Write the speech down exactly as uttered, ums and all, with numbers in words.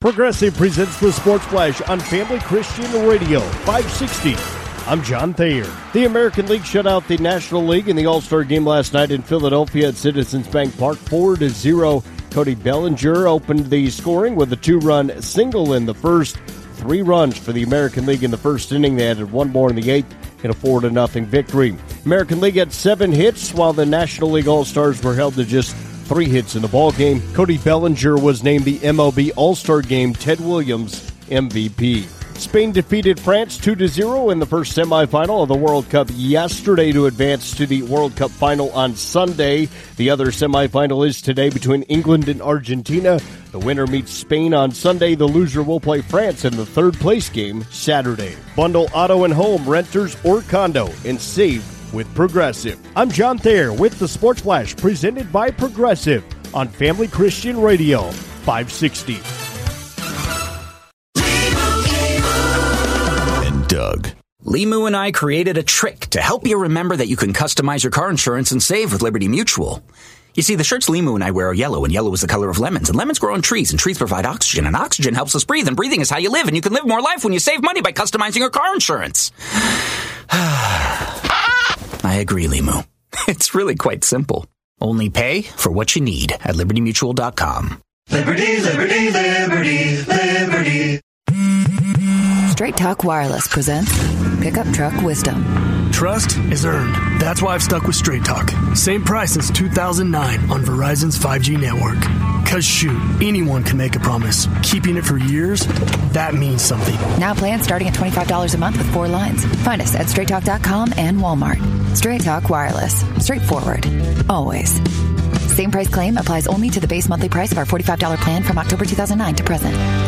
Progressive presents the Sports Flash on Family Christian Radio, five sixty. I'm John Thayer. The American League shut out the National League in the All-Star game last night in Philadelphia at Citizens Bank Park, four to zero. Cody Bellinger opened the scoring with a two-run single in the first. Three runs for the American League in the first inning. They added one more in the eighth in a four to nothing victory. American League had seven hits, while the National League All-Stars were held to just three hits in the ballgame. Cody Bellinger was named the M L B All-Star Game Ted Williams M V P. Spain defeated France two to zero in the first semifinal of the World Cup yesterday to advance to the World Cup final on Sunday. The other semifinal is today between England and Argentina. The winner meets Spain on Sunday. The loser will play France in the third place game Saturday. Bundle auto and home, renters or condo, and save with Progressive. I'm John Thayer with the Sports Flash, presented by Progressive on Family Christian Radio, five sixty. And Doug. Limu and I created a trick to help you remember that you can customize your car insurance and save with Liberty Mutual. You see, the shirts Limu and I wear are yellow, and yellow is the color of lemons, and lemons grow on trees, and trees provide oxygen, and oxygen helps us breathe, and breathing is how you live, and you can live more life when you save money by customizing your car insurance. I agree, Limu. It's really quite simple. Only pay for what you need at liberty mutual dot com. Liberty, liberty, liberty, liberty. Straight Talk Wireless presents Pickup Truck Wisdom. Trust is earned. That's why I've stuck with Straight Talk. Same price since two thousand nine on Verizon's five G network. Cause shoot, anyone can make a promise. Keeping it for years, that means something. Now plans starting at twenty-five dollars a month with four lines. Find us at straight talk dot com and Walmart. Straight Talk Wireless. Straightforward. Always. Same price claim applies only to the base monthly price of our forty-five dollars plan from October two thousand nine to present.